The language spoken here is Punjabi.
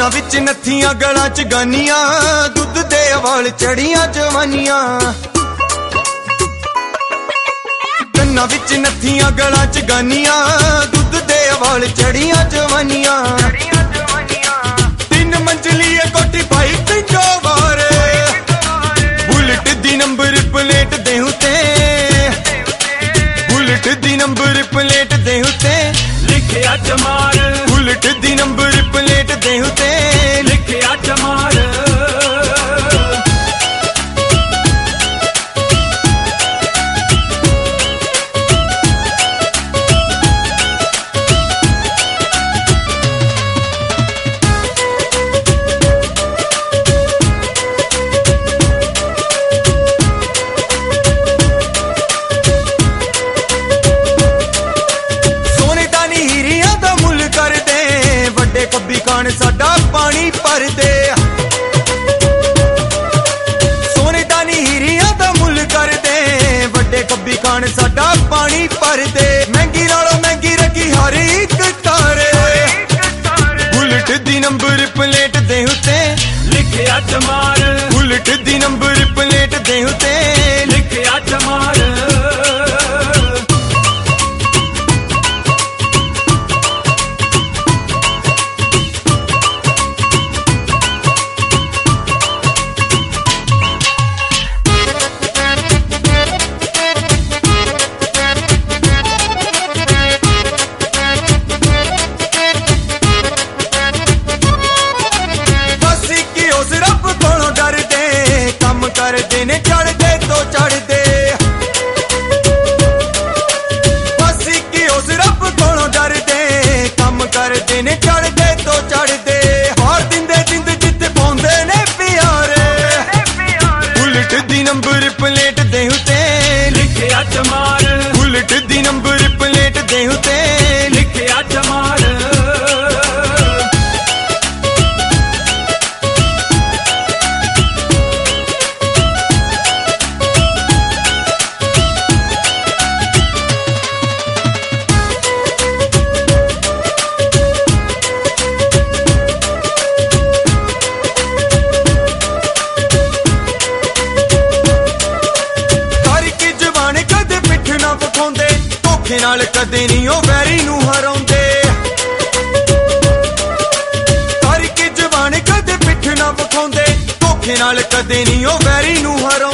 ਕੰਨਾਂ ਵਿੱਚ ਨੱਥੀਆਂ ਗਲਾਂ ਚ ਗਾਨੀਆਂ, ਦੁੱਧ ਦੇ ਵਾਲ ਚੜੀਆਂ ਜਵਾਨੀਆਂ। ਕੰਨਾਂ ਵਿੱਚ ਨੱਥੀਆਂ ਗਲਾਂ ਚ ਗਾਨੀਆਂ, ਦੁੱਧ ਦੇ ਵਾਲ ਚੜੀਆਂ ਜਵਾਨੀਆਂ। ਤਿੰਨ ਮੰਜ਼ਲੀ ਕੋਠੀ ਪਾਈ ਪਿੰਜੋ ਵਾਰ, ਬੁਲਟ ਦੀ ਨੰਬਰ ਪਲੇਟ ਦੇ ਉੱਤੇ, ਬੁਲਟ ਦੀ ਨੰਬਰ ਪਲੇਟ ਦੇ ਉੱਤੇ ਲਿਖਿਆ ਚਮਾਰ। ਬੁਲਟ ਦੀ ਨੰਬਰ ਪਲੇਟ ਦੇ ਉੱਤੇ ਲਿਖਿਆ ਚਮਾਰ। ਕੱਬੀ ਕਾਣ ਸਾਡਾ ਪਾਣੀ ਭਰਦੇ, ਸੋਨੇ ਦਾ ਹੀਰਿਆਂ ਦਾ ਮੁੱਲ ਕਰਦੇ, ਵੱਡੇ ਕੱਬੀ ਕਾਣ ਸਾਡਾ ਪਾਣੀ ਭਰਦੇ। ਮਹਿੰਗੀ ਨਾਲੋਂ ਮਹਿੰਗੀ ਰੱਖੀ ਹਰ ਇੱਕ ਕਾਰ, ਬੁਲਟ ਦੀ ਨੰਬਰ ਪਲੇਟ ਦੇ ਉੱਤੇ ਲਿਖਿਆ ਚਮਾਰ। ਬੁਲਟ ਦੀ ਨੰਬਰ ਪਲੇਟ ਦੇ ਉੱਤੇ ਲਿਖਿਆ ਚਮਾਰ। ਕਰਦੇ ਨੇ ਚੜਦੇ ਤੋਂ ਚੜਦੇ, ਬਸ ਕਿ ਉਸ ਰੱਬ ਕੋਲੋਂ ਡਰਦੇ। ਕੰਮ ਕਰਦੇ ਨੇ ਚੜਦੇ ਤੋਂ ਚੜਦੇ, ਹਾਰ ਦਿੰਦੇ ਜਿੰਦ ਜਿੱਥੇ ਪਾਉਂਦੇ ਨੇ ਪਿਆਰੇ। ਬੁਲਟ ਦੀ ਨੰਬਰ ਪਲੇਟ ਦੇ ਉੱਤੇ ਲਿਖਿਆ ਚਮਾਰ। ਬੁਲਟ ਦੀ ਨੰਬਰ ਪਲੇਟ ਦੇ ਉੱਤੇ ਲਿਖਿਆ ਚਮਾਰ। ਧੋਖੇ ਨਾਲ ਕਦੇ ਨਹੀਂ ਉਹ ਵੈਰੀ ਨੂੰ ਹਰਾਉਂਦੇ, ਤਾਰੀ ਕੇ ਜਵਾਨ ਕਦੇ ਪਿੱਠ ਨਾ ਵਿਖਾਉਂਦੇ। ਧੋਖੇ ਨਾਲ ਕਦੇ ਨਹੀਂ ਉਹ ਵੈਰੀ ਨੂੰ ਹਰਾਉਂਦੇ।